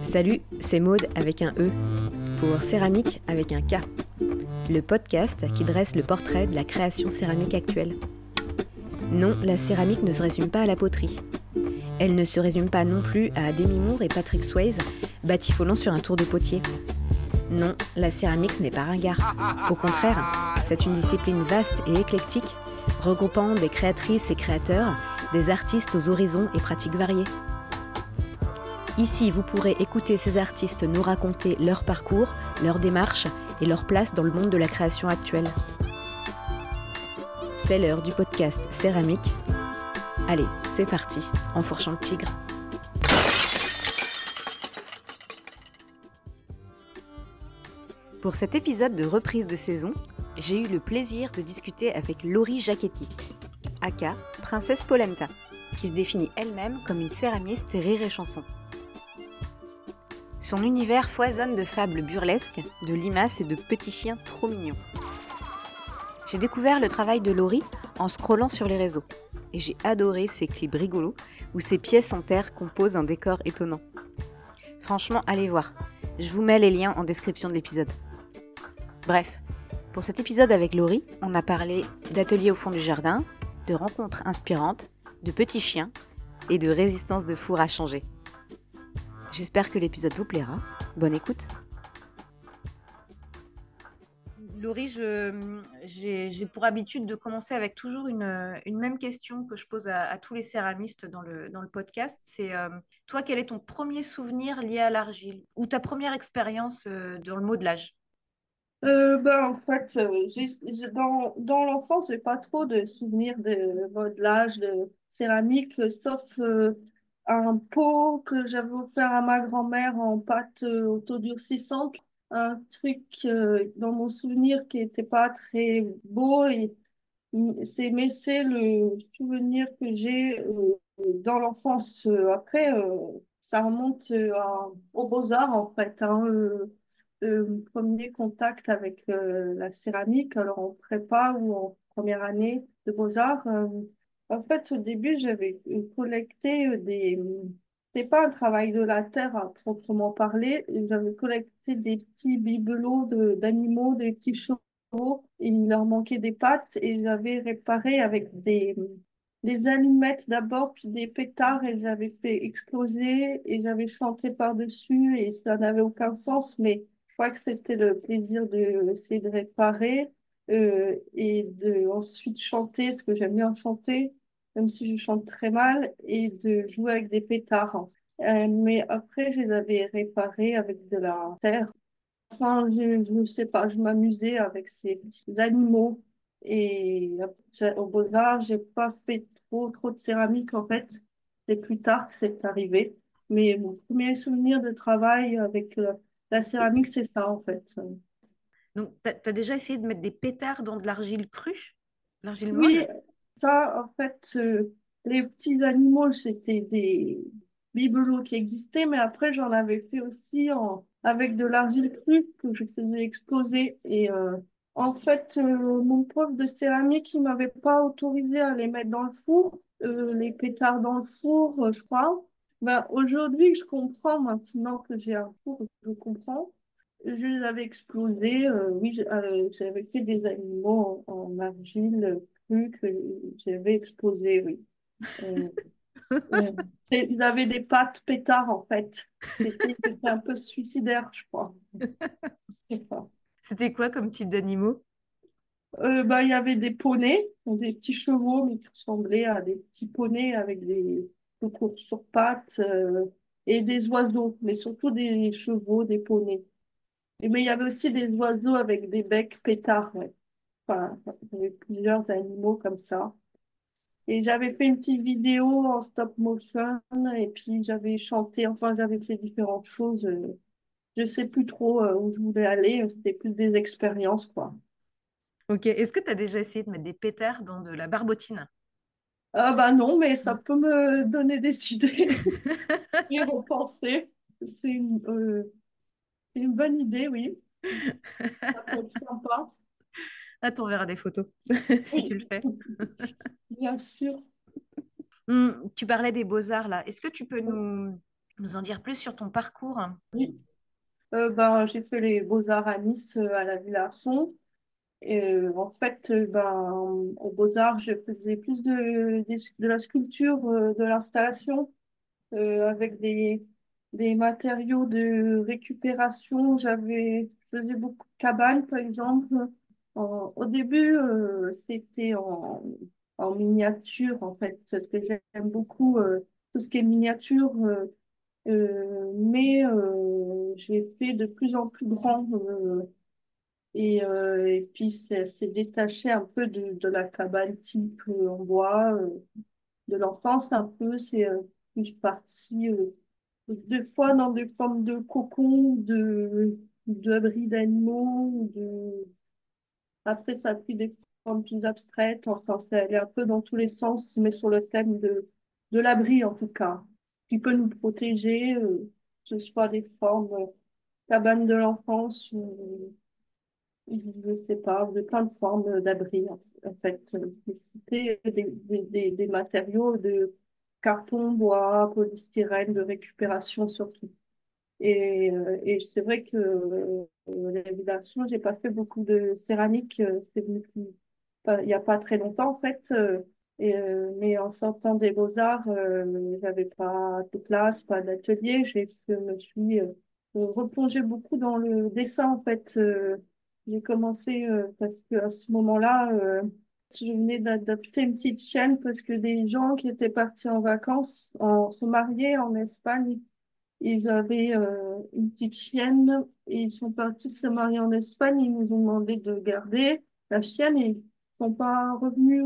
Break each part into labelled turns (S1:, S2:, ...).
S1: Salut, c'est Maude avec un E, pour Céramique avec un K, le podcast qui dresse le portrait de la création céramique actuelle. Non, la céramique ne se résume pas à la poterie. Elle ne se résume pas non plus à Demi Moore et Patrick Swayze batifolant sur un tour de potier. Non, la céramique ce n'est pas ringard. Au contraire, c'est une discipline vaste et éclectique, regroupant des créatrices et créateurs, des artistes aux horizons et pratiques variées. Ici, vous pourrez écouter ces artistes nous raconter leur parcours, leur démarche et leur place dans le monde de la création actuelle. C'est l'heure du podcast Céramique. Allez, c'est parti, enfourchant le tigre. Pour cet épisode de reprise de saison, j'ai eu le plaisir de discuter avec Laurie Jacchetti, aka Princesse Polenta, qui se définit elle-même comme une céramiste rire et chanson. Son univers foisonne de fables burlesques, de limaces et de petits chiens trop mignons. J'ai découvert le travail de Laurie en scrollant sur les réseaux, et j'ai adoré ses clips rigolos où ses pièces en terre composent un décor étonnant. Franchement, allez voir, je vous mets les liens en description de l'épisode. Bref, pour cet épisode avec Laurie, on a parlé d'ateliers au fond du jardin, de rencontres inspirantes, de petits chiens et de résistance de four à changer. J'espère que l'épisode vous plaira. Bonne écoute. Laurie, j'ai pour habitude de commencer avec toujours une même question que je pose à tous les céramistes dans le podcast. C'est toi, quel est ton premier souvenir lié à l'argile ou ta première expérience dans le modelage?
S2: En fait, dans l'enfance, j'ai pas trop de souvenirs de modelage, de céramique, sauf un pot que j'avais offert à ma grand-mère en pâte autodurcissante. Un truc dans mon souvenir qui était pas très beau. Mais c'est le souvenir que j'ai dans l'enfance. Après, ça remonte aux Beaux-Arts, en fait, hein, mon premier contact avec la céramique, alors en prépa ou en première année de Beaux-Arts. En fait, au début, j'avais collecté c'est pas un travail de la terre à proprement parler. J'avais collecté des petits bibelots d'animaux, des petits chevaux. Il leur manquait des pattes et j'avais réparé avec des allumettes d'abord, puis des pétards et j'avais fait exploser et j'avais chanté par-dessus et ça n'avait aucun sens, mais je crois que c'était le plaisir de essayer de réparer et de ensuite chanter, parce que j'aime bien chanter, même si je chante très mal, et de jouer avec des pétards. Mais après, je les avais réparés avec de la terre. Enfin, je ne sais pas, je m'amusais avec ces petits animaux. Et au Beaux-Arts, j'ai pas fait trop de céramique en fait. C'est plus tard que c'est arrivé. Mais mon premier souvenir de travail avec la céramique, c'est ça en fait.
S1: Donc, tu as déjà essayé de mettre des pétards dans de l'argile crue? L'argile
S2: Oui,
S1: molle?
S2: ça en fait, les petits animaux, c'était des bibelots qui existaient, mais après j'en avais fait aussi avec de l'argile crue que je faisais exploser. Et en fait, mon prof de céramique, il m'avait pas autorisé à les mettre dans le four, les pétards dans le four, je crois. Ben, aujourd'hui, je comprends maintenant que j'ai un four, je comprends. Je les avais explosés, oui, j'avais fait des animaux en argile crue que j'avais explosés, oui. Euh, euh, Ils avaient des pattes pétards, en fait. C'était un peu suicidaire, je crois. Je sais pas.
S1: C'était quoi comme type d'animaux?
S2: Il y avait des poneys, donc des petits chevaux, mais qui ressemblaient à des petits poneys avec des courses sur pattes, et des oiseaux, mais surtout des chevaux, des poneys. Mais il y avait aussi des oiseaux avec des becs pétards, ouais. Enfin, il y avait plusieurs animaux comme ça. Et j'avais fait une petite vidéo en stop motion et puis j'avais chanté, enfin j'avais fait différentes choses. Je sais plus trop où je voulais aller, c'était plus des expériences, quoi.
S1: Ok, est-ce que tu as déjà essayé de mettre des pétards dans de la barbotine?
S2: Ah bah non, mais ça peut me donner des idées et repenser. C'est c'est une bonne idée, oui. Ça peut être sympa.
S1: Ah, t'enverras des photos si tu
S2: Oui,
S1: le fais.
S2: bien sûr.
S1: Tu parlais des beaux-arts là. Est-ce que tu peux nous en dire plus sur ton parcours?
S2: Oui. Ben, j'ai fait les Beaux-Arts à Nice, à la Villa Arson. Et en fait, ben, aux Beaux-Arts, je faisais plus de la sculpture, de l'installation, avec des matériaux de récupération. Je faisais beaucoup de cabanes, par exemple. Au début, c'était en miniature, en fait, parce que j'aime beaucoup tout ce qui est miniature. Mais j'ai fait de plus en plus grand. Et puis, c'est détaché un peu de la cabane type en bois, de l'enfance un peu. C'est plus parti des fois dans des formes de cocon, d'abris d'animaux. Après, ça a pris des formes plus abstraites. Enfin, c'est allé un peu dans tous les sens, mais sur le thème de l'abri en tout cas, qui peut nous protéger, que ce soit des formes cabane de l'enfance ou je sais pas, de plein de formes d'abri, en fait. C'était des matériaux de carton, bois, polystyrène, de récupération surtout. Et c'est vrai que l'évidemment, j'ai pas fait beaucoup de céramique, c'est venu il y a pas très longtemps en fait. Mais en sortant des Beaux-Arts, j'avais pas de place, pas d'atelier. Je me suis replongée beaucoup dans le dessin en fait. J'ai commencé parce que à ce moment-là, je venais d'adopter une petite chienne parce que des gens qui étaient partis en vacances se mariaient en Espagne. Ils avaient une petite chienne et ils sont partis se marier en Espagne. Ils nous ont demandé de garder la chienne et ils sont pas revenus.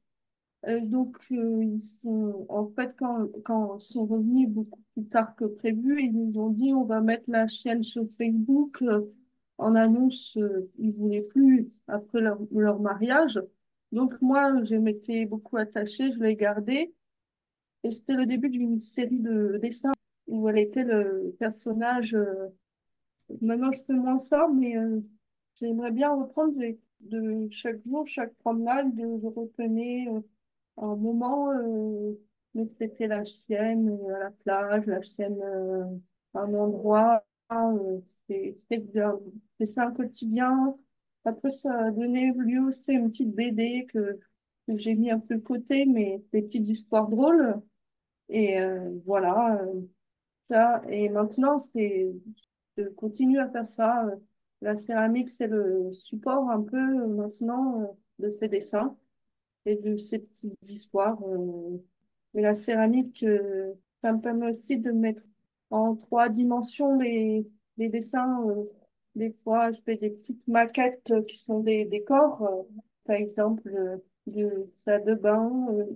S2: Ils sont, en fait, quand ils sont revenus beaucoup plus tard que prévu, ils nous ont dit on va mettre la chienne sur Facebook en annonce. Ils voulaient plus après leur mariage. Donc, moi, je m'étais beaucoup attachée, je l'ai gardée. Et c'était le début d'une série de dessins où elle était le personnage. Maintenant, je fais moins ça, mais j'aimerais bien reprendre de chaque jour, chaque promenade, je retenais un moment, mais c'était la chienne à la plage, la chienne à un endroit. C'était bien. C'est un quotidien. Après, ça a donné lieu aussi à une petite BD que j'ai mis un peu de côté, mais des petites histoires drôles. Et voilà, ça. Et maintenant, je continue à faire ça. La céramique, c'est le support un peu maintenant de ces dessins et de ces petites histoires. Mais la céramique, ça me permet aussi de mettre en trois dimensions les dessins. Des fois, je fais des petites maquettes qui sont des décors, par exemple, de salle de bain,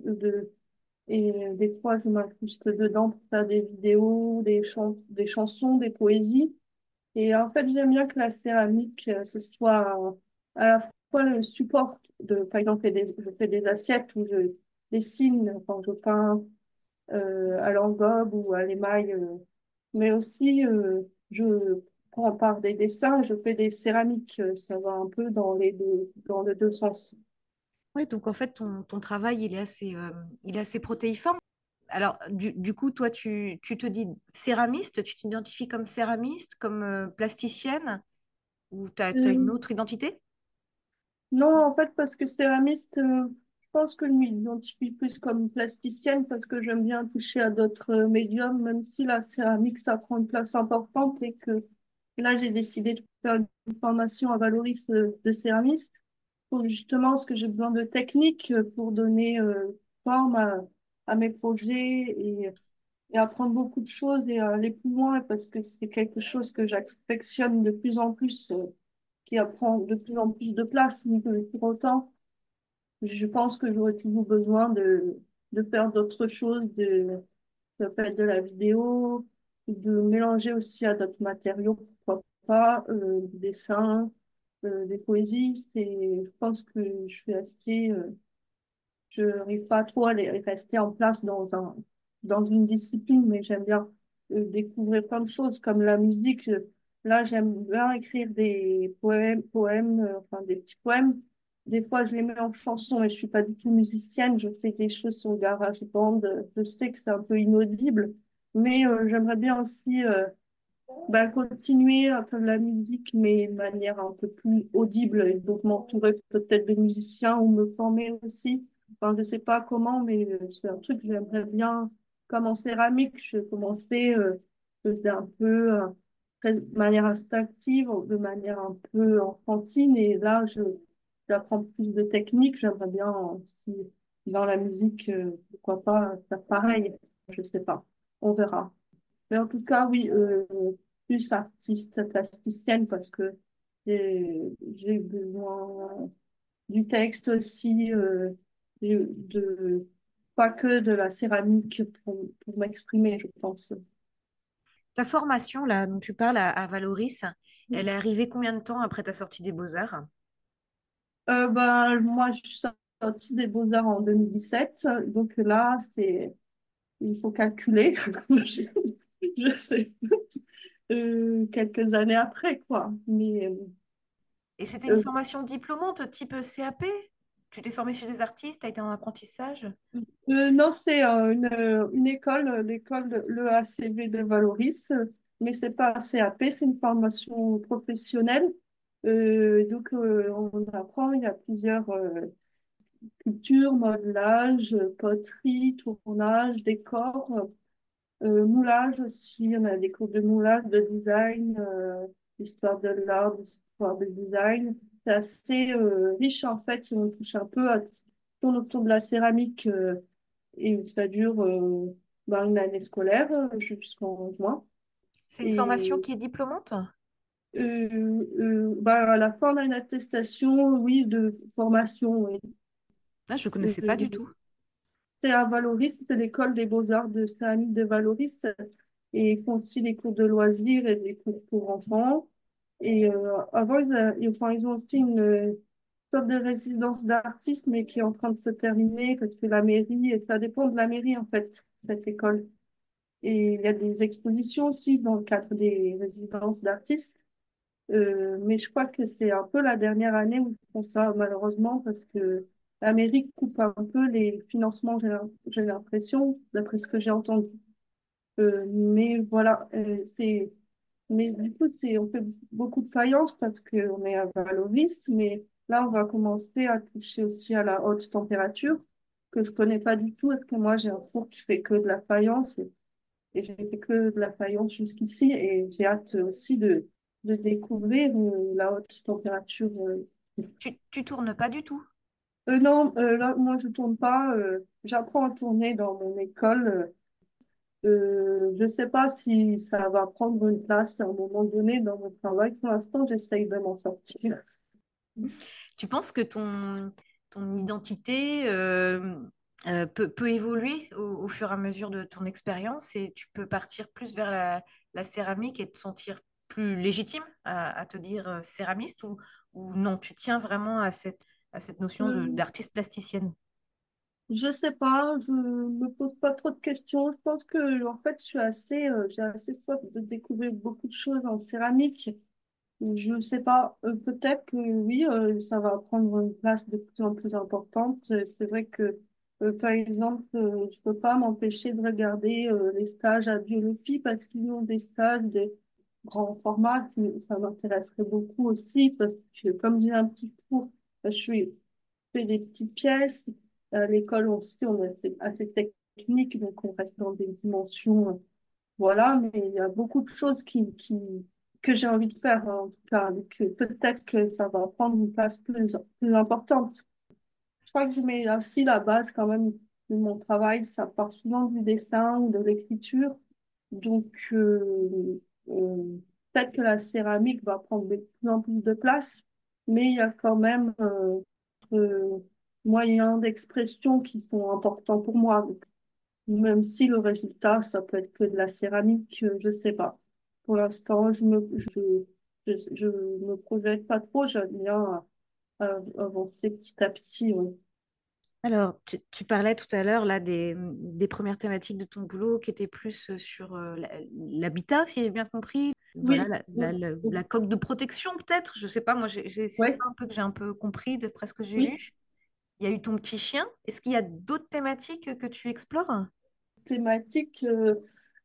S2: et des fois, je m'incruste dedans pour faire des vidéos, des chansons, des poésies. Et en fait, j'aime bien que la céramique, ce soit à la fois le support par exemple, je fais des assiettes où je dessine, quand je peins à l'engobe ou à l'émail, mais aussi je prends part des dessins, je fais des céramiques. Ça va un peu dans les deux sens.
S1: Oui, donc en fait, ton travail, il est assez protéiforme. Alors, du coup, toi, tu te dis céramiste, tu t'identifies comme céramiste, comme plasticienne, ou tu as une
S2: Euh,
S1: autre identité?
S2: non, en fait, parce que céramiste, je pense que je m'identifie plus comme plasticienne parce que j'aime bien toucher à d'autres médiums, même si la céramique, ça prend une place importante et que là, j'ai décidé de faire une formation à Valoris de céramiste pour justement parce que j'ai besoin de techniques pour donner forme à mes projets et apprendre beaucoup de choses et aller plus loin parce que c'est quelque chose que j'affectionne de plus en plus. Qui prend de plus en plus de place, mais que pour autant, je pense que j'aurais toujours besoin de faire d'autres choses, de faire de la vidéo, de mélanger aussi à d'autres matériaux, pourquoi pas, du dessin, des poésies. Je pense que je suis assez, je n'arrive pas trop à rester en place dans une discipline, mais j'aime bien découvrir plein de choses comme la musique. Là, j'aime bien écrire des poèmes, enfin des petits poèmes. Des fois, je les mets en chanson et je suis pas du tout musicienne. Je fais des choses sur GarageBand. Je sais que c'est un peu inaudible, Mais j'aimerais bien aussi continuer à faire de la musique, mais de manière un peu plus audible, et donc m'entourer peut-être de musiciens ou me former aussi. Enfin, je sais pas comment, mais c'est un truc que j'aimerais bien. Comme en céramique, je commençais, je faisais un peu de manière instinctive, de manière un peu enfantine, et là, j'apprends plus de techniques. J'aimerais bien aussi, dans la musique, pourquoi pas faire pareil. Je sais pas. On verra. Mais en tout cas, oui, plus artiste plasticienne parce que j'ai besoin du texte aussi, de, pas que de la céramique pour m'exprimer, je pense.
S1: Ta formation, là, dont tu parles à Valoris, elle est arrivée combien de temps après ta sortie des Beaux-Arts?
S2: Moi, je suis sortie des Beaux-Arts en 2017, donc là, il faut calculer. Je, je sais, quelques années après, quoi. Mais
S1: Et c'était une
S2: euh,
S1: formation diplômante type CAP? Tu t'es formé chez des artistes, tu as été en apprentissage?
S2: Non, c'est une école, l'école de l'EACV de Valoris, mais c'est pas un CAP, c'est une formation professionnelle. On apprend, il y a plusieurs cultures, modelage, poterie, tournage, décor, moulage aussi. On a des cours de moulage, de design, histoire de l'art, histoire de design. C'est assez riche en fait. On touche un peu à tourne autour de la céramique. Et ça dure une année scolaire jusqu'en juin.
S1: C'est une formation
S2: Et
S1: qui est diplômante?
S2: à la fin, on a une attestation, oui, de formation. Oui.
S1: Ah, je ne connaissais pas du
S2: Euh,
S1: tout.
S2: c'est à Valoris, c'est l'école des beaux-arts de céramique de Valoris. Et ils font aussi des cours de loisirs et des cours pour enfants. Et avant, ils ont aussi une sorte de résidence d'artistes, mais qui est en train de se terminer parce que la mairie, et ça dépend de la mairie en fait, cette école. Et il y a des expositions aussi dans le cadre des résidences d'artistes. Mais je crois que c'est un peu la dernière année où ils font ça, malheureusement, parce que l'Amérique coupe un peu les financements, j'ai l'impression, d'après ce que j'ai entendu. Mais voilà, mais du coup, on fait beaucoup de faïence parce qu'on est à Valoris, mais là, on va commencer à toucher aussi à la haute température, que je connais pas du tout, parce que moi, j'ai un four qui fait que de la faïence. Et j'ai fait que de la faïence jusqu'ici et j'ai hâte aussi de découvrir la haute température.
S1: Tu tournes pas du tout.
S2: Non, là, moi je tourne pas. J'apprends à tourner dans mon école. Je sais pas si ça va prendre une place à un moment donné dans mon travail. Pour l'instant, j'essaye de m'en sortir.
S1: Tu penses que ton identité peut évoluer au fur et à mesure de ton expérience et tu peux partir plus vers la céramike et te sentir plus légitime à te dire céramiste ou non, tu tiens vraiment à cette notion
S2: Euh,
S1: d'artiste plasticienne?
S2: je sais pas, je me pose pas trop de questions. Je pense que en fait, j'ai assez soif de découvrir beaucoup de choses en céramique. Je sais pas, peut-être que oui, ça va prendre une place de plus en plus importante. C'est vrai que, par exemple, je peux pas m'empêcher de regarder les stages à Biologie parce qu'ils ont des stages de grand format ça m'intéresserait beaucoup aussi parce que comme j'ai un petit cours, je fais des petites pièces. À l'école aussi, on est assez technique, donc on reste dans des dimensions voilà, mais il y a beaucoup de choses que j'ai envie de faire, en tout cas. Donc, peut-être que ça va prendre une place plus importante. Je crois que je mets aussi la base quand même de mon travail. Ça part souvent du dessin ou de l'écriture. Donc, euh, peut-être que la céramique va prendre de plus en plus de place, mais il y a quand même euh, moyens d'expression qui sont importants pour moi. Même si le résultat, ça peut être que de la céramique, je sais pas. Pour l'instant, je me projette pas trop, j'aime bien avancer petit à petit. Oui.
S1: Alors, tu parlais tout à l'heure là des premières thématiques de ton boulot qui étaient plus sur l'habitat, si j'ai bien compris. Voilà,
S2: Oui, oui,
S1: la coque de protection peut-être. Je sais pas, moi c'est ça
S2: oui,
S1: un peu que j'ai un peu compris d'après ce que j'ai
S2: oui.
S1: lu. Il y a eu ton petit chien. Est-ce qu'il y a d'autres thématiques que tu explores?
S2: Thématique.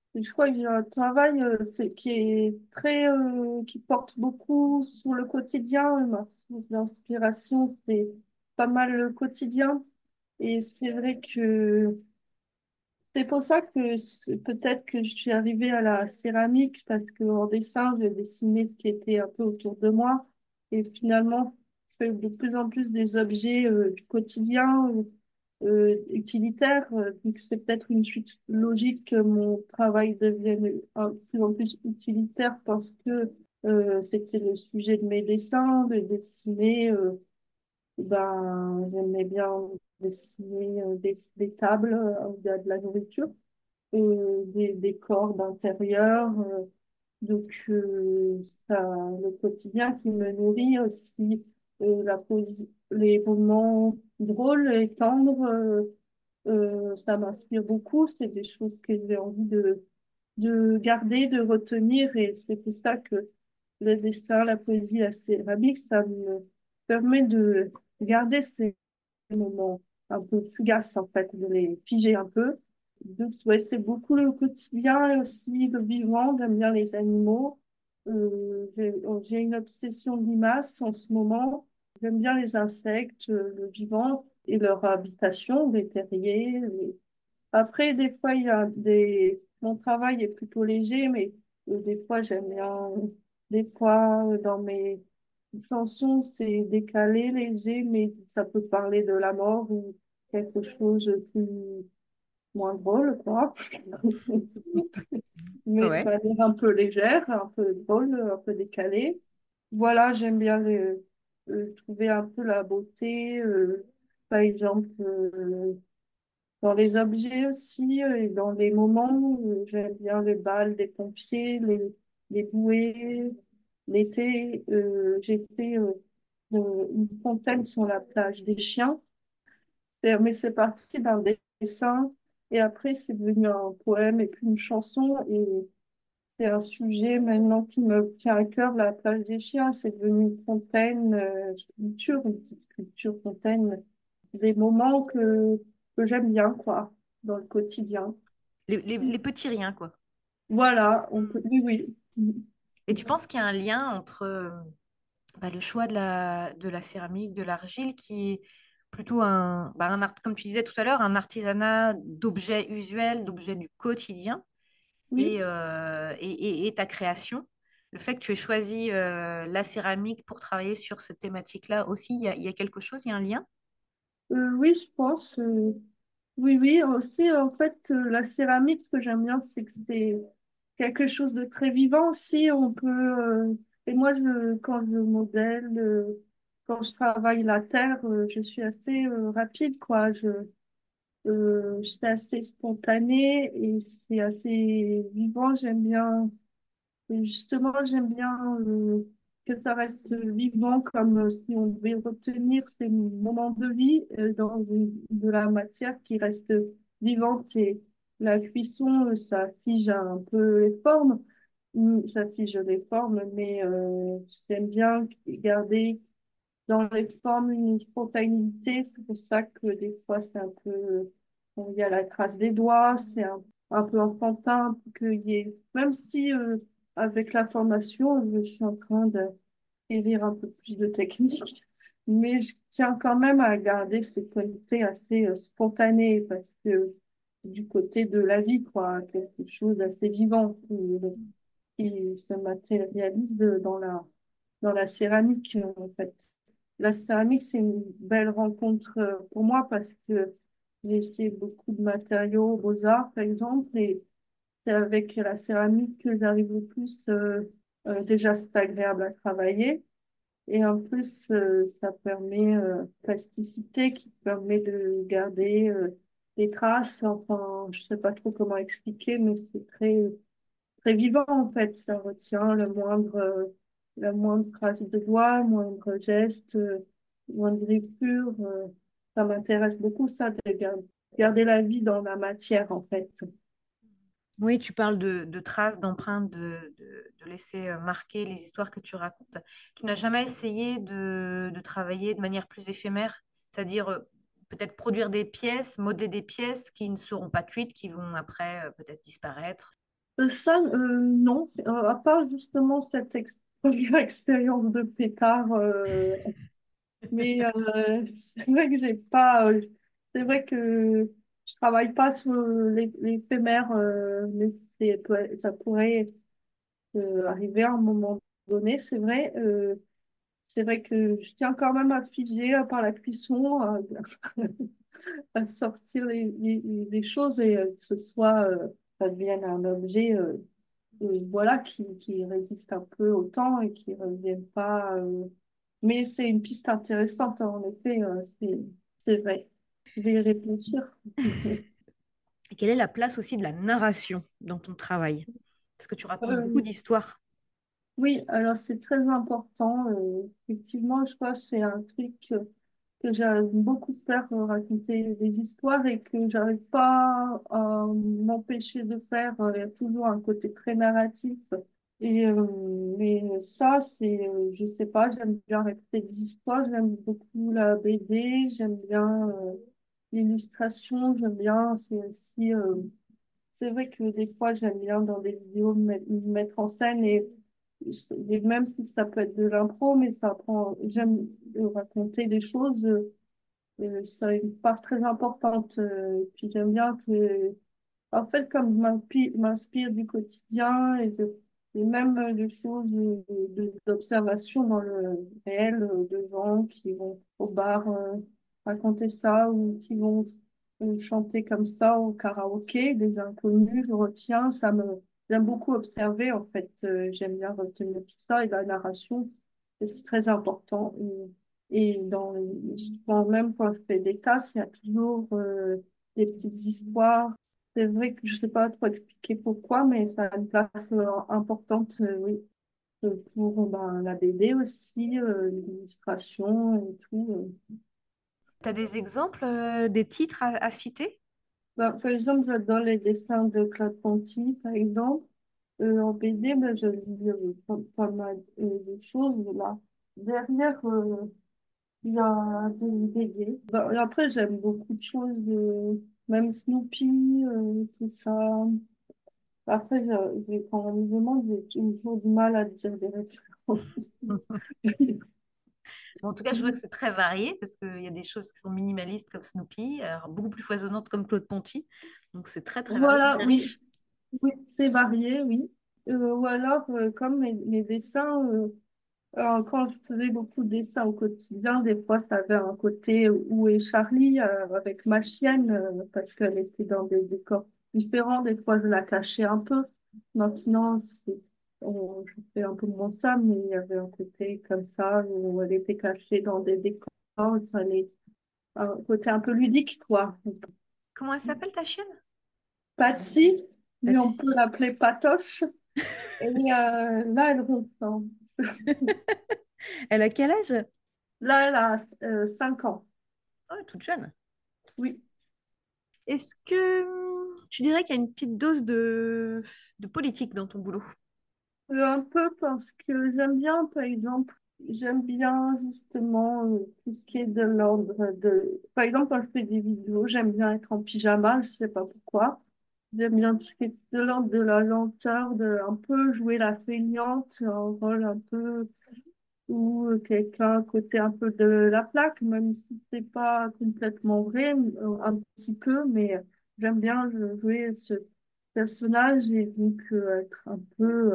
S2: Je crois que j'ai un travail qui est qui porte beaucoup sur le quotidien. Ma source d'inspiration, c'est pas mal le quotidien. Et c'est vrai que c'est pour ça que peut-être que je suis arrivée à la céramique, parce que en dessin, j'ai dessiné ce qui était un peu autour de moi. Et finalement, je fais de plus en plus des objets du quotidien, utilitaires. Donc c'est peut-être une suite logique que mon travail devienne de plus en plus utilitaire, parce que c'était le sujet de mes dessins, de dessiner. Ben, j'aimais bien dessiner des tables où il y a de la nourriture, des décors d'intérieur. Donc, ça, le quotidien qui me nourrit aussi, les moments drôles et tendres, ça m'inspire beaucoup. C'est des choses que j'ai envie de garder, de retenir. Et c'est pour ça que le dessin, la poésie, la céramique, ça me permet de garder ces moments un peu fugaces, en fait, de les figer un peu. Donc, ouais, c'est beaucoup le quotidien et aussi le vivant. J'aime bien les animaux. J'ai une obsession de limaces en ce moment. J'aime bien les insectes, le vivant et leur habitation, les terriers. Après, des fois, il y a des... Mon travail est plutôt léger, mais des fois, j'aime bien... Des fois, dans mes chansons, c'est décalé, léger, mais ça peut parler de la mort ou quelque chose de plus moins drôle, quoi. Mais de
S1: Ouais.
S2: manière un peu légère, un peu drôle, un peu décalée. Voilà, j'aime bien trouver un peu la beauté, par exemple, dans les objets aussi, et dans les moments, j'aime bien les balles des pompiers, les bouées. L'été, j'ai fait une fontaine sur la plage des chiens. Mais c'est parti d'un dessin et après c'est devenu un poème et puis une chanson et c'est un sujet maintenant qui me tient à cœur, la plage des chiens. C'est devenu une fontaine, sculpture, une petite sculpture fontaine, des moments que j'aime bien, quoi, dans le quotidien.
S1: Les petits riens, quoi.
S2: Voilà, oui, oui.
S1: Et tu penses qu'il y a un lien entre le choix de la céramique, de l'argile, qui est plutôt comme tu disais tout à l'heure, un artisanat d'objets usuels, d'objets du quotidien,
S2: Oui,
S1: et ta création. Le fait que tu aies choisi la céramique pour travailler sur cette thématique-là aussi, il y a quelque chose, il y a un lien?
S2: oui, je pense. Oui, oui, aussi, en fait, la céramique, ce que j'aime bien, c'est que c'est quelque chose de très vivant aussi. On peut, et moi, quand je modèle, quand je travaille la terre, je suis assez rapide, quoi. Je suis assez spontanée et c'est assez vivant. J'aime bien. Et justement, j'aime bien que ça reste vivant, comme si on devait retenir ces moments de vie de la matière qui reste vivante. Et la cuisson, ça fige un peu les formes. Ça fige les formes, mais j'aime bien garder dans les formes une spontanéité. C'est pour ça que des fois, c'est un peu, il y a la trace des doigts, c'est un peu enfantin, qu'il y ait, même si avec la formation, je suis en train d'acquérir un peu plus de technique, mais je tiens quand même à garder ce côté assez spontané parce que du côté de la vie, quoi, quelque chose d'assez vivant qui se matérialise dans la céramique, en fait. La céramique, c'est une belle rencontre pour moi parce que j'ai essayé beaucoup de matériaux, beaux-arts, par exemple, et c'est avec la céramique que j'arrive le plus. Déjà, c'est agréable à travailler. Et en plus, ça permet plasticité qui permet de garder des traces. Enfin, je sais pas trop comment expliquer, mais c'est très vivant en fait. Ça retient la moindre trace de doigt, moindre geste, moindre griffure. Ça m'intéresse beaucoup ça de garder la vie dans la matière en fait.
S1: Oui, tu parles de traces, d'empreintes, de laisser marquer les histoires que tu racontes. Tu n'as jamais essayé de travailler de manière plus éphémère, c'est-à-dire peut-être produire des pièces, modeler des pièces qui ne seront pas cuites, qui vont après peut-être disparaître.
S2: Non, à part justement cette première expérience de pétard, mais c'est vrai que j'ai pas, c'est vrai que je travaille pas sur l'éphémère, mais ça pourrait arriver à un moment donné, c'est vrai que je tiens quand même à figer par la cuisson, à sortir les choses et que ce soit, ça devienne un objet. Voilà, qui résiste un peu au temps et qui ne reviennent pas. Mais c'est une piste intéressante, hein, en effet, c'est vrai. Je vais y réfléchir.
S1: Et quelle est la place aussi de la narration dans ton travail? Parce que tu racontes beaucoup
S2: Euh,
S1: d'histoires.
S2: oui, alors c'est très important. Effectivement, je crois que c'est un truc que j'aime beaucoup faire, raconter des histoires et que j'arrive pas à m'empêcher de faire. Il y a toujours un côté très narratif. Et mais ça, je sais pas, j'aime bien raconter des histoires, j'aime beaucoup la BD, j'aime bien l'illustration, j'aime bien, c'est aussi, c'est vrai que des fois, j'aime bien dans des vidéos me mettre en scène et même si ça peut être de l'impro, mais ça prend, j'aime raconter des choses, ça a une part très importante, puis j'aime bien que en fait, comme je m'inspire du quotidien et même des choses d'observation dans le réel, de gens qui vont au bar raconter ça ou qui vont chanter comme ça au karaoké, des inconnus, je retiens, j'aime beaucoup observer en fait, j'aime bien retenir tout ça et la narration, et c'est très important. Et même quand je fais des tasses, il y a toujours des petites histoires. C'est vrai que je ne sais pas trop expliquer pourquoi, mais ça a une place importante, oui, pour la BD aussi, l'illustration et tout.
S1: Tu as des exemples, des titres à citer?
S2: Par exemple, j'adore les dessins de Claude Ponty, par exemple. En BD, je lis pas mal de choses. Là. Derrière, il y a des BD. Et après, j'aime beaucoup de choses, même Snoopy, tout ça. Après, quand on me demande, j'ai toujours du mal à dire des références.
S1: Bon, en tout cas, je vois que c'est très varié parce qu'il y a des choses qui sont minimalistes comme Snoopy, alors beaucoup plus foisonnantes comme Claude Ponty. Donc c'est très très varié,
S2: Voilà,
S1: très
S2: oui,
S1: riche.
S2: oui, c'est varié, oui. Ou alors, comme mes dessins, quand je faisais beaucoup de dessins au quotidien, des fois, ça avait un côté où est Charlie avec ma chienne, parce qu'elle était dans des décors différents. Des fois, je la cachais un peu. Maintenant, je fais un peu moins ça, mais il y avait un côté comme ça où elle était cachée dans des décors. Il fallait un côté un peu ludique, quoi.
S1: Comment elle s'appelle ta chienne?
S2: Patsy, mais on
S1: Patsy.
S2: peut l'appeler Patoche. Et là, elle ressemble.
S1: Elle a quel âge?
S2: Là, elle a 5 ans.
S1: Oh, toute jeune.
S2: Oui.
S1: Est-ce que tu dirais qu'il y a une petite dose de politique dans ton boulot?
S2: Un peu parce que j'aime bien, par exemple, j'aime bien justement tout ce qui est de l'ordre de... Par exemple, quand je fais des vidéos, j'aime bien être en pyjama, je sais pas pourquoi. J'aime bien tout ce qui est de l'ordre de la lenteur, de un peu jouer la feignante, un rôle un peu ou quelqu'un à côté un peu de la plaque, même si c'est pas complètement vrai, un petit peu, mais j'aime bien jouer ce personnage et donc être un peu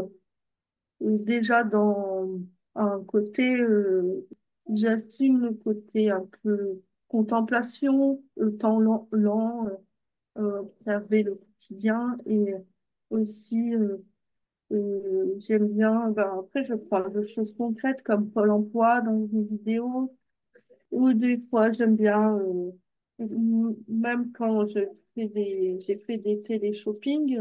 S2: déjà dans un côté, j'assume le côté un peu contemplation, le temps lent, observer le quotidien et aussi j'aime bien, ben, après je parle de choses concrètes comme Pôle emploi dans une vidéo ou des fois j'aime bien, même quand j'ai fait des télé-shopping,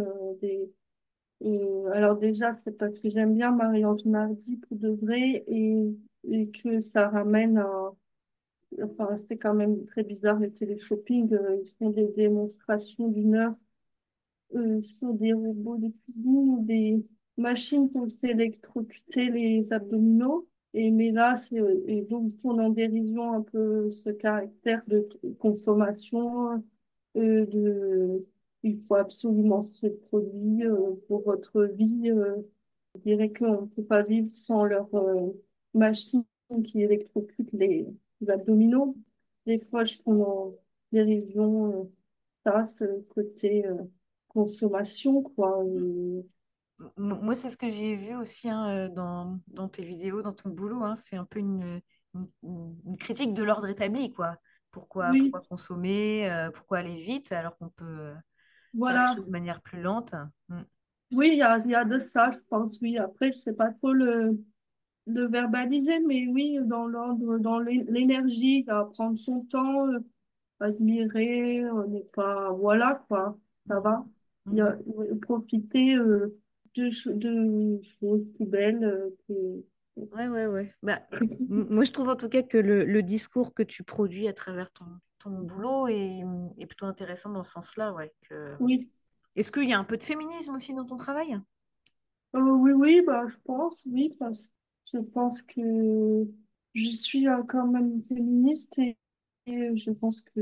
S2: alors déjà, c'est parce que j'aime bien Marie-Ange Nardi pour de vrai et que ça ramène enfin, c'est quand même très bizarre les télé-shopping. Ils font des démonstrations d'1 heure sur des robots de cuisine ou des machines pour s'électrocuter les abdominaux. Mais là, et donc, ils font en dérision un peu ce caractère de consommation, de, il faut absolument ce produit pour votre vie. Je dirais qu'on ne peut pas vivre sans leur machine qui électrocute les abdominaux. Des fois, je prends dans des régions, ça, ce côté consommation, quoi.
S1: Moi, c'est ce que j'ai vu aussi hein, dans tes vidéos, dans ton boulot. Hein. C'est un peu une critique de l'ordre établi, quoi.
S2: Oui,
S1: Pourquoi consommer, pourquoi aller vite alors qu'on peut faire les
S2: voilà.
S1: choses de manière plus lente. Mm.
S2: Oui, il y a de ça, je pense, oui. Après, je sais pas trop le verbaliser, mais oui, dans l'ordre, dans l'énergie, à prendre son temps, admirer, on n'est pas, voilà, quoi, ça
S1: Mm.
S2: va. Il y
S1: Mm.
S2: a, profiter de choses plus belles
S1: Ouais, ouais, ouais. Bah, moi, je trouve en tout cas que le discours que tu produis à travers ton boulot est plutôt intéressant dans ce sens-là, ouais.
S2: oui.
S1: Est-ce qu'il y a un peu de féminisme aussi dans ton travail?
S2: Oui, oui, bah, je pense, oui, parce que je pense que je suis quand même féministe et je pense que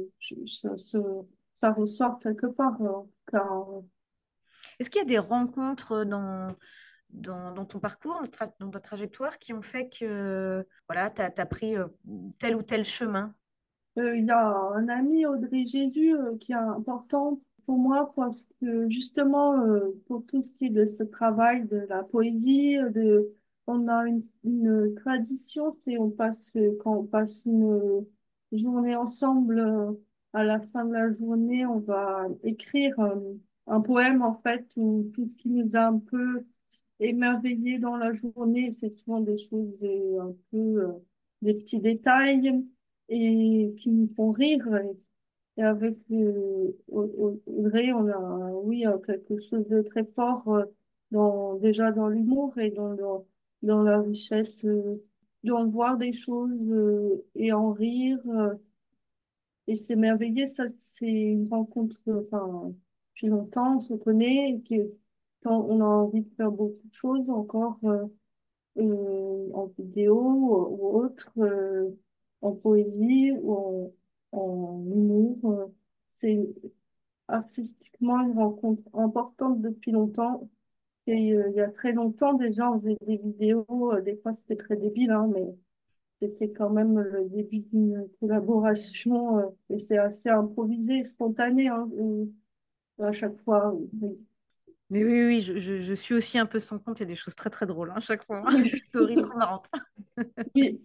S2: ça ressort quelque part, car
S1: Est-ce qu'il y a des rencontres dans ton parcours, dans ta trajectoire, qui ont fait que voilà, tu as pris tel ou tel chemin?
S2: il y a un ami, Audrey Jésus, qui est important pour moi parce que justement, pour tout ce qui est de ce travail de la poésie, on a une tradition, c'est quand on passe une journée ensemble, à la fin de la journée, on va écrire un poème en fait, où tout ce qui nous a un peu émerveillé dans la journée, c'est souvent des choses un peu, des petits détails et qui nous font rire. Et avec Audrey, on a, oui, quelque chose de très fort déjà dans l'humour et dans la richesse d'en voir des choses et en rire et s'émerveiller. Ça, c'est une rencontre, enfin, depuis longtemps, on se connaît et que quand on a envie de faire beaucoup de choses encore. En vidéo ou autre, en poésie ou en humour. C'est artistiquement une rencontre importante depuis longtemps. Et il y a très longtemps déjà, on faisait des vidéos, des fois c'était très débile, hein, mais c'était quand même le début d'une collaboration et c'est assez improvisé, spontané hein, à chaque fois. Oui.
S1: Mais oui, oui, oui, je suis aussi un peu son compte. Il y a des choses très, très drôles hein, à chaque fois. Des stories trop marrantes.
S2: Oui,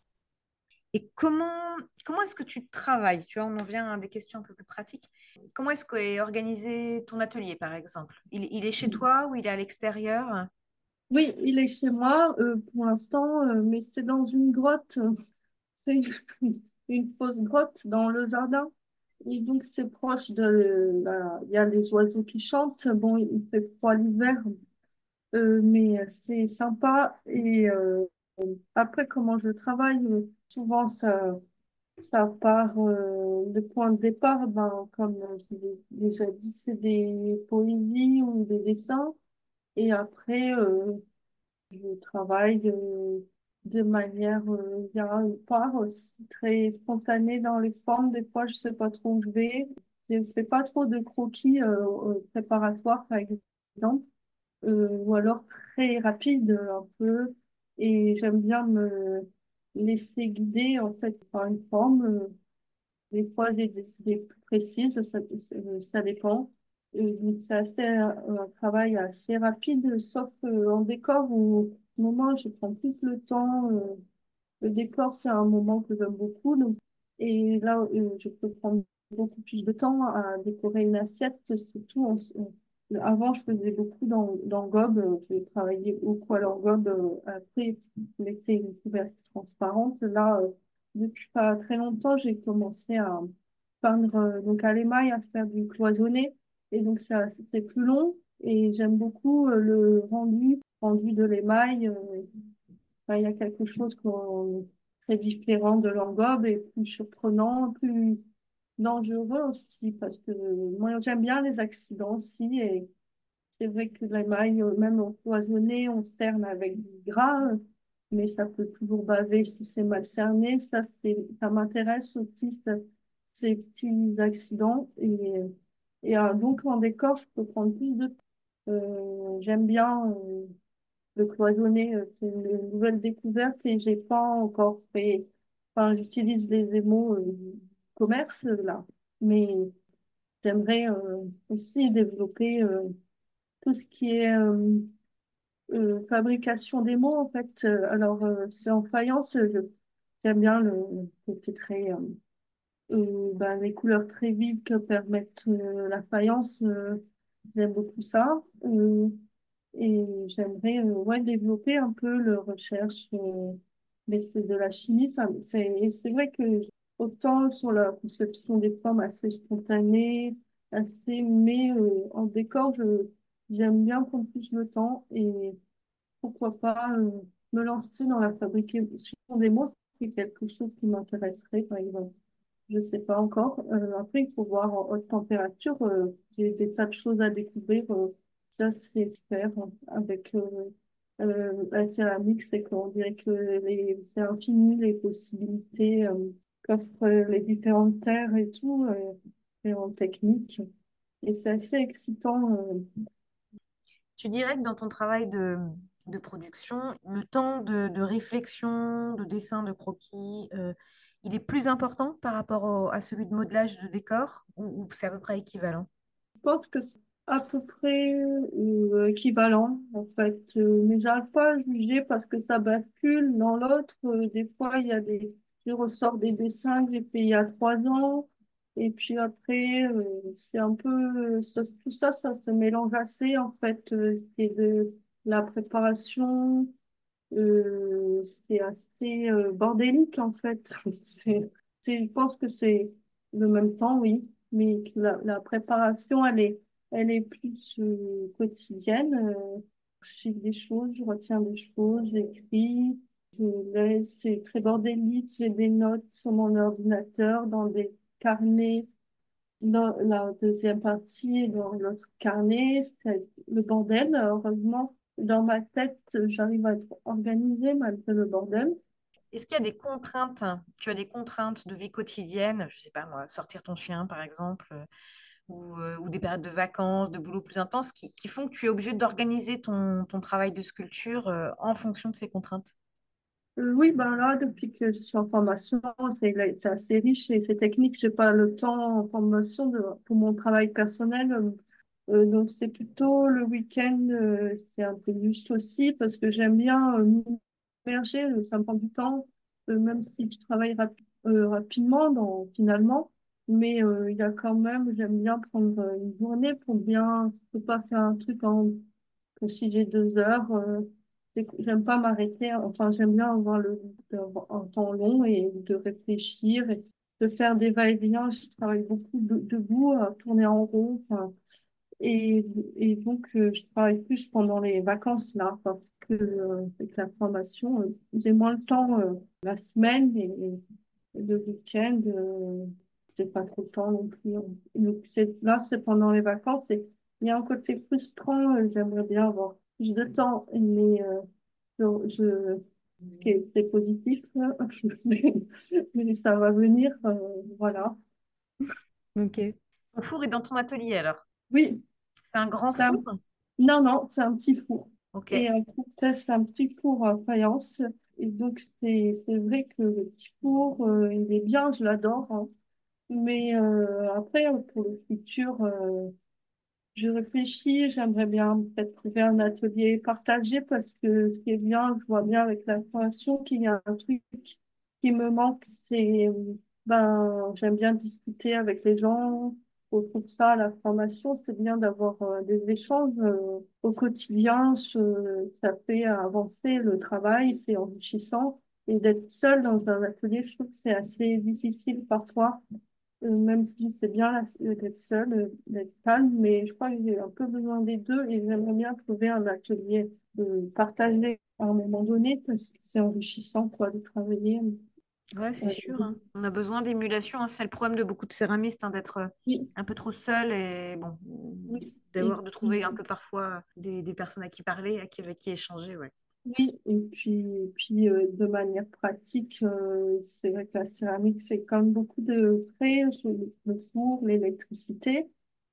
S1: Et comment est-ce que tu travailles? Tu vois, on en vient à des questions un peu plus pratiques. Comment est-ce qu'est organisé ton atelier, par exemple? Il est chez toi ou il est à l'extérieur?
S2: oui, il est chez moi pour l'instant, mais c'est dans une grotte. C'est une fausse grotte dans le jardin. Et donc, c'est proche il y a les oiseaux qui chantent. Bon, il fait froid l'hiver, mais c'est sympa. Et après, comment je travaille, souvent, ça part, le point de départ, ben, comme je l'ai déjà dit, c'est des poésies ou des dessins. Et après, je travaille de manière, il y a une part aussi très spontanée dans les formes. Des fois, je sais pas trop où je vais. Je fais pas trop de croquis préparatoires, par exemple, ou alors très rapide un peu. Et j'aime bien me laisser guider en fait par une forme. Des fois, j'ai des idées plus précises, ça dépend. Donc, c'est un travail assez rapide, sauf en décor où, au moment, je prends plus le temps. Le décor, c'est un moment que j'aime beaucoup. Donc, et là, je peux prendre beaucoup plus de temps à décorer une assiette, surtout avant, je faisais beaucoup dans gobe. Je travaillais beaucoup à l'engobe. Après, je mettais une couverture transparente. Là, depuis pas très longtemps, j'ai commencé à peindre donc à l'émail, à faire du cloisonné. Et donc, ça, c'était plus long. Et j'aime beaucoup le rendu de l'émail. Enfin, il y a quelque chose très différent de l'engobe et plus surprenant, plus dangereux aussi, parce que moi, j'aime bien les accidents aussi. Et c'est vrai que l'émail, même empoisonné, on cerne avec du gras, mais ça peut toujours baver si c'est mal cerné. Ça m'intéresse aussi, ces petits accidents. Et donc, en décor, je peux prendre plus de temps. J'aime bien le cloisonner. C'est une nouvelle découverte et j'ai pas encore fait. Enfin, j'utilise les émaux du commerce là, mais j'aimerais aussi développer tout ce qui est fabrication d'émaux en fait. Alors, c'est en faïence. J'aime bien le côté très ben, les couleurs très vives que permettent la faïence. J'aime beaucoup ça. Et j'aimerais ouais, développer un peu le recherche, mais c'est de la chimie. C'est vrai que autant sur la conception des formes assez spontanées, mais en décor, j'aime bien prendre plus le temps et pourquoi pas me lancer dans la fabrication des mots. C'est quelque chose qui m'intéresserait, par exemple. Je sais pas encore. Après, il faut voir en haute température. J'ai des tas de choses à découvrir. Ça, c'est super hein. Avec la céramique, c'est qu'on dirait que c'est infini les possibilités qu'offrent les différentes terres et tout, différentes techniques. Et c'est assez excitant.
S1: Tu dirais que dans ton travail de production, le temps de réflexion, de dessin, de croquis, il est plus important par rapport à celui de modelage de décor ou c'est à peu près équivalent?
S2: Je pense que c'est à peu près équivalent, en fait. Mais j'arrive pas à juger parce que ça bascule dans l'autre. Des fois, il y a je ressors des dessins que j'ai fait il y a 3 ans. Et puis après, c'est un peu, tout ça, ça se mélange assez, en fait. C'est de la préparation, c'est assez bordélique en fait. Je pense que c'est le même temps, oui, mais que la préparation, elle est plus quotidienne. Je chiffre des choses, je retiens des choses, j'écris, c'est très bordélique. J'ai des notes sur mon ordinateur, dans des carnets. Dans la deuxième partie, dans l'autre carnet, c'est le bordel. Heureusement, dans ma tête, j'arrive à être organisée malgré le bordel.
S1: Est-ce qu'il y a des contraintes, hein, tu as des contraintes de vie quotidienne, je sais pas moi, sortir ton chien par exemple, ou des périodes de vacances, de boulot plus intenses, qui font que tu es obligé d'organiser ton travail de sculpture en fonction de ces contraintes?
S2: Oui, ben là, depuis que je suis en formation, c'est assez riche et c'est technique. J'ai pas le temps en formation pour mon travail personnel. Donc, c'est plutôt le week-end, c'est un peu juste aussi parce que j'aime bien m'immerger. Ça me prend du temps, même si je travaille rapidement finalement. Mais il y a quand même, j'aime bien prendre une journée pour bien, je peux pas faire un truc que si j'ai 2 heures, j'aime pas m'arrêter. Enfin, j'aime bien avoir un temps long et de réfléchir et de faire des va-et-vient. Je travaille beaucoup debout, à tourner en rond. Enfin, et, et donc, je travaille plus pendant les vacances là, parce que avec la formation, j'ai moins le temps la semaine et le week-end, j'ai pas trop le temps non plus. Donc, là, c'est pendant les vacances et il y a un côté frustrant. J'aimerais bien avoir plus de temps, mais c'est positif, mais ça va venir, voilà.
S1: Ok. Ton four est dans ton atelier alors.
S2: Oui,
S1: C'est un grand
S2: c'est un
S1: four?
S2: Non, non, c'est un petit four.
S1: Ok.
S2: Et c'est un petit four à faïence. Et donc, c'est vrai que le petit four, il est bien, je l'adore, hein. Mais après, pour le futur, je réfléchis, j'aimerais bien peut-être trouver un atelier partagé parce que ce qui est bien, je vois bien avec la formation qu'il y a un truc qui me manque, c'est, ben, j'aime bien discuter avec les gens. Je trouve ça, à la formation, c'est bien d'avoir des échanges au quotidien. Ça fait avancer le travail, c'est enrichissant. Et d'être seul dans un atelier, je trouve que c'est assez difficile parfois. Même si c'est bien d'être seule, d'être calme, mais je crois que j'ai un peu besoin des deux et j'aimerais bien trouver un atelier partagé à un moment donné parce que c'est enrichissant quoi, de travailler.
S1: Ouais, c'est
S2: Euh,
S1: sûr, hein. On a besoin d'émulation, hein. C'est le problème de beaucoup de céramistes, hein, d'être
S2: oui,
S1: un peu trop seul et bon,
S2: oui. Et
S1: de trouver un
S2: puis,
S1: peu parfois des personnes à qui parler, avec qui échanger, ouais.
S2: oui, de manière pratique, c'est vrai que la céramique, c'est quand même beaucoup de frais sur le four, l'électricité.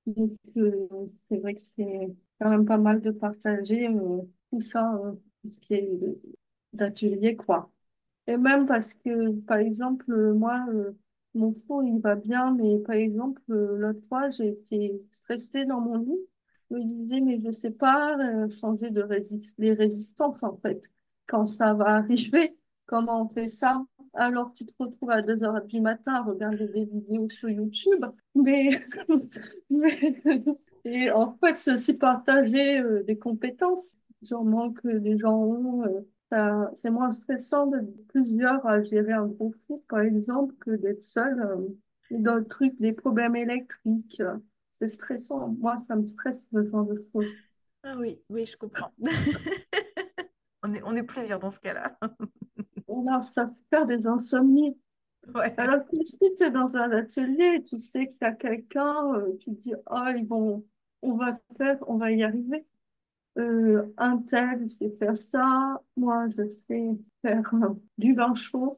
S2: Donc, c'est vrai que c'est quand même pas mal de partager tout ça, tout ce qui est d'atelier, quoi. Et même parce que, par exemple, moi, mon four, il va bien, mais par exemple, l'autre fois, j'ai été stressée dans mon lit. Je me disais, mais je sais pas changer les résistances, en fait. Quand ça va arriver, comment on fait ça? Alors, tu te retrouves à 2 heures du matin à regarder des vidéos sur YouTube, mais, mais- et en fait, c'est aussi partager des compétences, sûrement que les gens ont. C'est moins stressant d'être plusieurs à gérer un gros four, par exemple, que d'être seul dans le truc, des problèmes électriques. C'est stressant. Moi, ça me stresse, ce genre de choses.
S1: Ah oui, oui, je comprends. On est plusieurs dans ce cas-là.
S2: Ça peut faire des insomnies.
S1: Ouais.
S2: Alors que si tu es dans un atelier, tu sais qu'il y a quelqu'un, tu te dis, oh, on va faire, on va y arriver. Un tel sait faire ça, moi, je sais faire du vin chaud.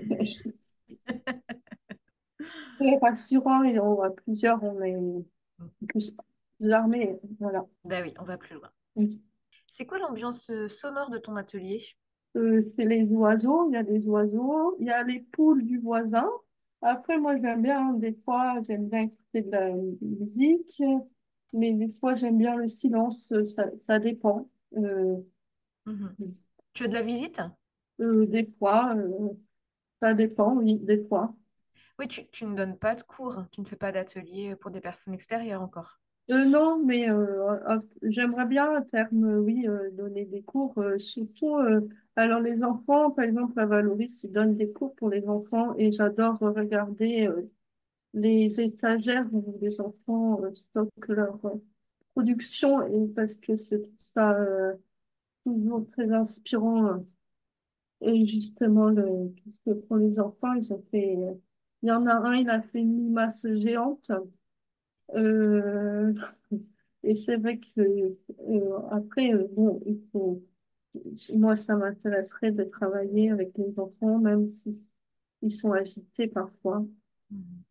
S2: C'est rassurant et on voit plusieurs, on est plus armés. Voilà.
S1: Ben oui, on va plus loin.
S2: Oui.
S1: C'est quoi l'ambiance sonore de ton atelier?
S2: C'est les oiseaux, il y a des oiseaux, il y a les poules du voisin. Après, moi, j'aime bien, des fois, j'aime bien écouter de la musique, mais des fois, j'aime bien le silence, ça dépend.
S1: Mhm. Tu as de la visite?
S2: Des fois, ça dépend, oui, des fois.
S1: Oui, tu ne donnes pas de cours, tu ne fais pas d'atelier pour des personnes extérieures encore.
S2: Non, mais j'aimerais bien à terme, oui, donner des cours, surtout, alors les enfants, par exemple, la Valoris, ils donnent des cours pour les enfants et j'adore regarder les étagères où les enfants stockent leur production et parce que c'est tout ça toujours très inspirant. Et justement, tout ce que pour les enfants, ils ont fait, il y en a un, il a fait une limace géante. Euh, et c'est vrai que après, bon, moi, ça m'intéresserait de travailler avec les enfants, même si ils sont agités parfois.
S1: Mhm.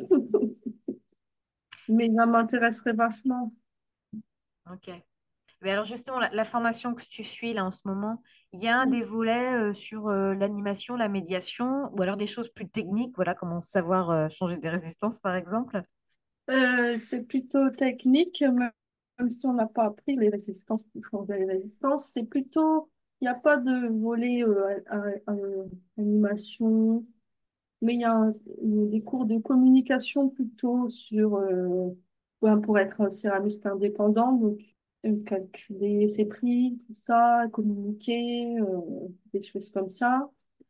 S2: Mais ça m'intéresserait vachement.
S1: Ok. Mais alors justement, la formation que tu suis là en ce moment, il y a un des volets sur l'animation, la médiation, ou alors des choses plus techniques, voilà, comment savoir changer des résistances par exemple.
S2: C'est plutôt technique, même si on n'a pas appris les résistances pour changer les résistances. C'est plutôt, il n'y a pas de volet animation. Mais il y a des cours de communication plutôt sur, ouais, pour être un céramiste indépendant, donc calculer ses prix, tout ça, communiquer, des choses comme ça.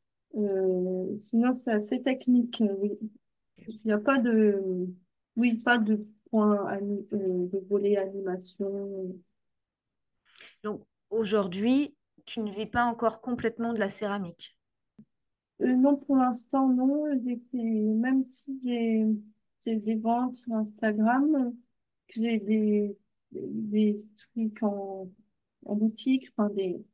S2: Sinon, c'est assez technique, oui. Il n'y a pas de, oui, pas de de volet animation.
S1: Donc aujourd'hui, tu ne vis pas encore complètement de la céramique.
S2: Non, pour l'instant, non. Même si j'ai des ventes sur Instagram, que j'ai des trucs en boutique, enfin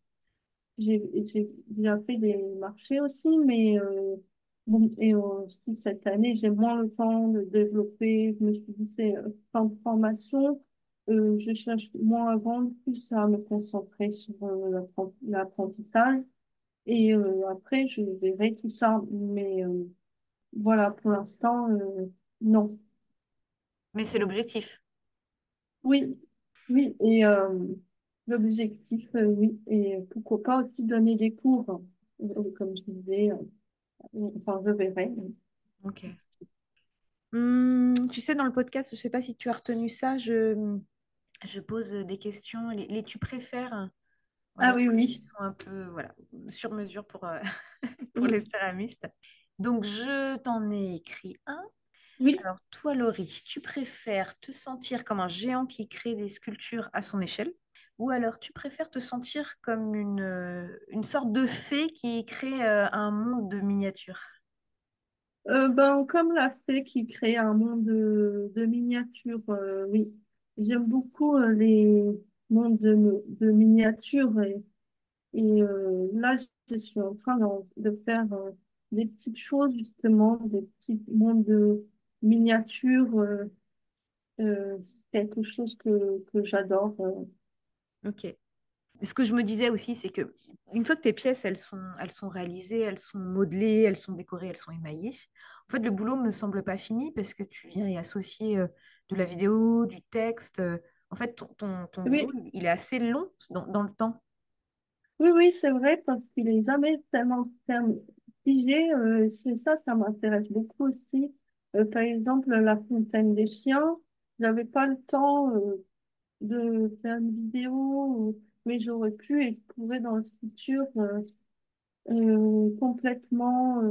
S2: j'ai déjà fait des marchés aussi, mais bon, et aussi cette année, j'ai moins le temps de développer. Je me suis dit, c'est fin de formation, je cherche moins à vendre, plus à me concentrer sur l'apprentissage. Et après, je verrai tout ça. Mais voilà, pour l'instant, non.
S1: Mais c'est l'objectif.
S2: Oui, oui. Et l'objectif, oui. Et pourquoi pas aussi donner des cours, comme je disais. Enfin, je verrai.
S1: Ok. Tu sais, dans le podcast, je ne sais pas si tu as retenu ça, je pose des questions, les tu préfères,
S2: Ah
S1: voilà,
S2: oui,
S1: qui
S2: oui.
S1: sont un peu voilà, sur mesure pour, pour les
S2: Oui,
S1: céramistes. Donc, je t'en ai écrit un.
S2: oui.
S1: Alors, toi, Laurie, tu préfères te sentir comme un géant qui crée des sculptures à son échelle, ou alors tu préfères te sentir comme une sorte de fée qui crée un monde de miniatures?
S2: Ben, comme la fée qui crée un monde de miniatures, oui. J'aime beaucoup les mondes de miniatures. Et là, je suis en train de faire des petites choses, justement, des petits mondes de miniatures. quelque chose que j'adore.
S1: Ok. Ce que je me disais aussi, c'est que une fois que tes pièces, elles sont réalisées, elles sont modelées, elles sont décorées, elles sont émaillées, en fait, le boulot me semble pas fini parce que tu viens y associer de la vidéo, du texte. En fait, ton boulot,
S2: Oui,
S1: il est assez long dans le temps.
S2: oui, oui, c'est vrai parce qu'il est jamais tellement figé. C'est ça, ça m'intéresse beaucoup aussi. Par exemple, La Fontaine des Chiens, j'avais pas le temps de faire une vidéo, mais j'aurais pu et je pourrais dans le futur complètement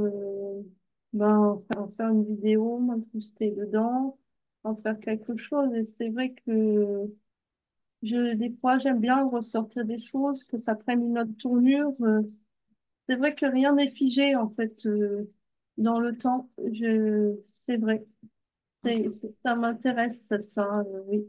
S2: en faire une vidéo, m'incruster dedans, en faire quelque chose. Et c'est vrai que des fois, j'aime bien ressortir des choses, que ça prenne une autre tournure. C'est vrai que rien n'est figé, en fait, dans le temps. C'est vrai. Ça m'intéresse, ça, oui.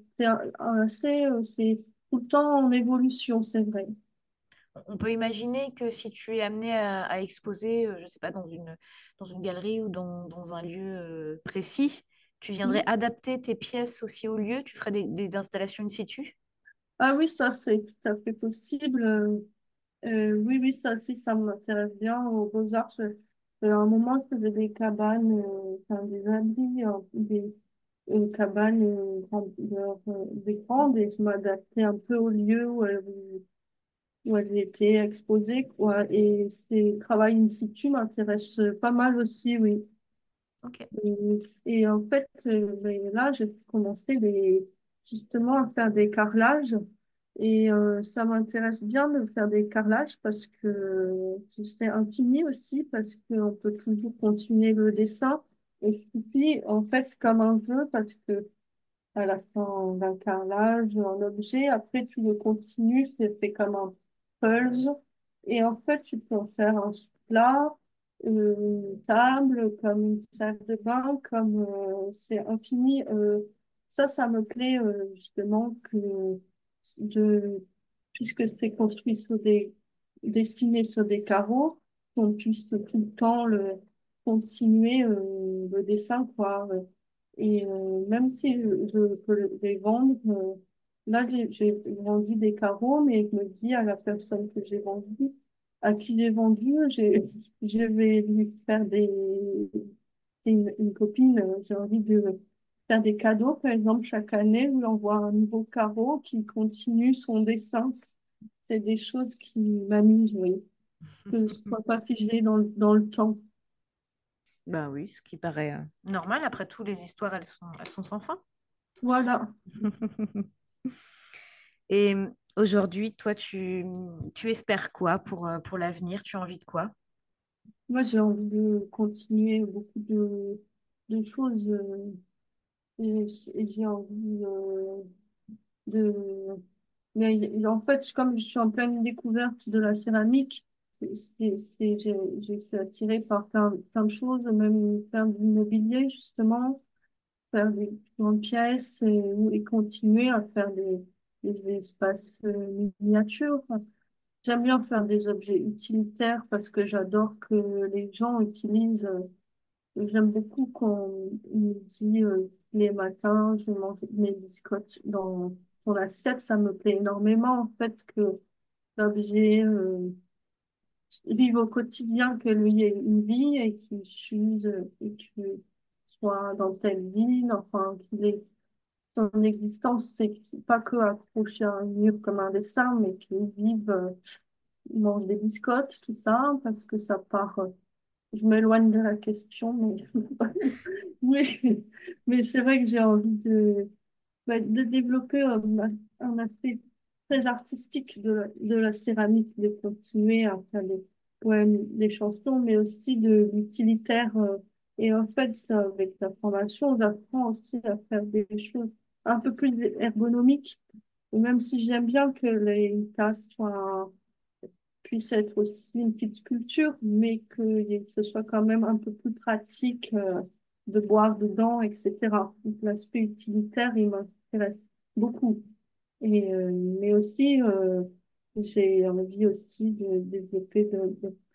S2: C'est tout le temps en évolution, c'est vrai.
S1: On peut imaginer que si tu es amené à exposer, je ne sais pas, dans une galerie ou dans un lieu précis, tu viendrais
S2: Oui.
S1: adapter tes pièces aussi au lieu, tu ferais des installations in situ.
S2: Ah oui, ça, c'est tout à fait possible. Oui, oui, ça aussi, ça m'intéresse bien. Aux Beaux-Arts, à un moment, je faisais des cabanes, enfin, des abris, des cabanes des grandes et je m'adaptais un peu au lieu où elles étaient exposées, quoi. Et ces travail in situ m'intéressent pas mal aussi, oui.
S1: Ok.
S2: Et en fait, ben là, j'ai commencé justement à faire des carrelages. Et ça m'intéresse bien de faire des carrelages parce que c'est infini aussi, parce qu'on peut toujours continuer le dessin. Et puis, en fait, c'est comme un jeu parce que à la fin d'un carrelage, un objet. Après, tu le continues, c'est fait comme un puzzle. Et en fait, tu peux en faire un plat, une table, comme une salle de bain, comme c'est infini. Ça me plaît justement de, puisque c'est construit dessiné sur des carreaux, qu'on puisse tout le temps continuer le dessin, quoi. Et même si je peux les vendre, là j'ai vendu des carreaux, mais je me dis à la personne que j'ai vendu, à qui j'ai vendu, je vais lui faire c'est une copine, j'ai envie de faire des cadeaux, par exemple chaque année, je lui envoie un nouveau carreau qui continue son dessin. C'est des choses qui m'amusent, oui, que ce soit pas figé dans le temps.
S1: Ben oui, ce qui paraît normal. Après tout, les histoires, elles sont sans fin.
S2: Voilà.
S1: Et aujourd'hui, toi, tu espères quoi pour l'avenir? Tu as envie de quoi?
S2: Moi, j'ai envie de continuer beaucoup de choses et, et j'ai envie de... Mais en fait, comme je suis en pleine découverte de la céramique, j'ai été attirée par plein de choses, même faire du mobilier, justement, faire des grandes pièces et continuer à faire des espaces miniatures. J'aime bien faire des objets utilitaires parce que j'adore que les gens utilisent. J'aime beaucoup qu'on me dit les matins, je mange mes biscottes dans l'assiette. Ça me plaît énormément en fait que l'objet vive au quotidien, que lui ait une vie et qu'il s'use et qu'il soit dans telle ville, enfin qu'il ait son existence, c'est pas que accroché à un mur comme un dessin, mais qu'il vive, il mange des biscottes, tout ça, parce que ça part. Je m'éloigne de la question, mais mais, mais c'est vrai que j'ai envie de développer un aspect très artistique de la céramique, de continuer à faire ouais, des chansons, mais aussi de l'utilitaire. Et en fait, ça, avec la formation, j'apprends aussi à faire des choses un peu plus ergonomiques. Et même si j'aime bien que les tasses puissent être aussi une petite sculpture, mais que ce soit quand même un peu plus pratique de boire dedans, etc. Donc l'aspect utilitaire, il m'intéresse beaucoup. Mais aussi, j'ai envie aussi de développer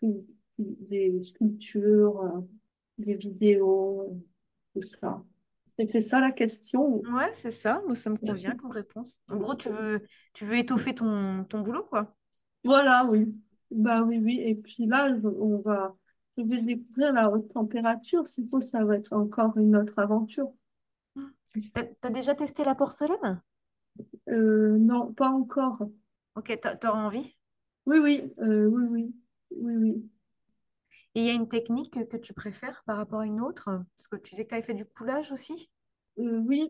S2: des sculptures, des vidéos, tout ça. C'est ça la question.
S1: Ouais, c'est ça. Moi, ça me convient comme réponse. En gros, tu veux étoffer ton boulot, quoi.
S2: Voilà, oui. Bah oui, oui. Et puis là, je vais découvrir la haute température. S'il faut, ça va être encore une autre aventure.
S1: T'as déjà testé la porcelaine?
S2: Non, pas encore.
S1: Ok, t'auras envie.
S2: Oui, oui, oui, oui, oui, oui.
S1: Et il y a une technique que tu préfères par rapport à une autre? Parce que tu disais que tu avais fait du coulage aussi.
S2: Oui,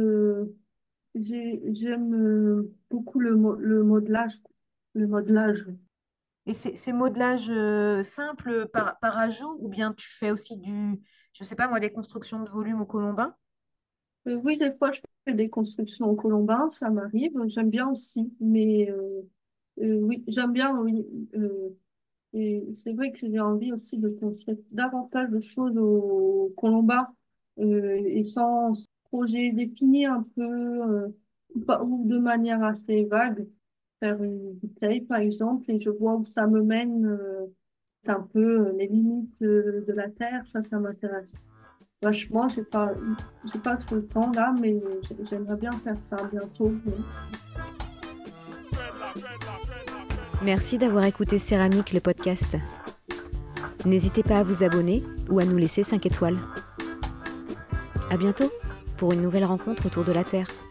S2: j'aime beaucoup le modelage. Le modelage.
S1: Et c'est modelage simple par ajout ou bien tu fais aussi je sais pas moi, des constructions de volume au colombin?
S2: Oui, des fois, je fais des constructions au colombin, ça m'arrive. J'aime bien aussi, mais oui, j'aime bien, oui. Et c'est vrai que j'ai envie aussi de construire davantage de choses au colombin et sans projet défini un peu ou de manière assez vague. Faire une bouteille, par exemple, et je vois où ça me mène. C'est un peu les limites de la Terre, ça m'intéresse vachement. J'ai pas trop le temps là, mais j'aimerais bien faire ça bientôt. Oui.
S1: Merci d'avoir écouté Céramique, le podcast. N'hésitez pas à vous abonner ou à nous laisser 5 étoiles. À bientôt pour une nouvelle rencontre autour de la Terre.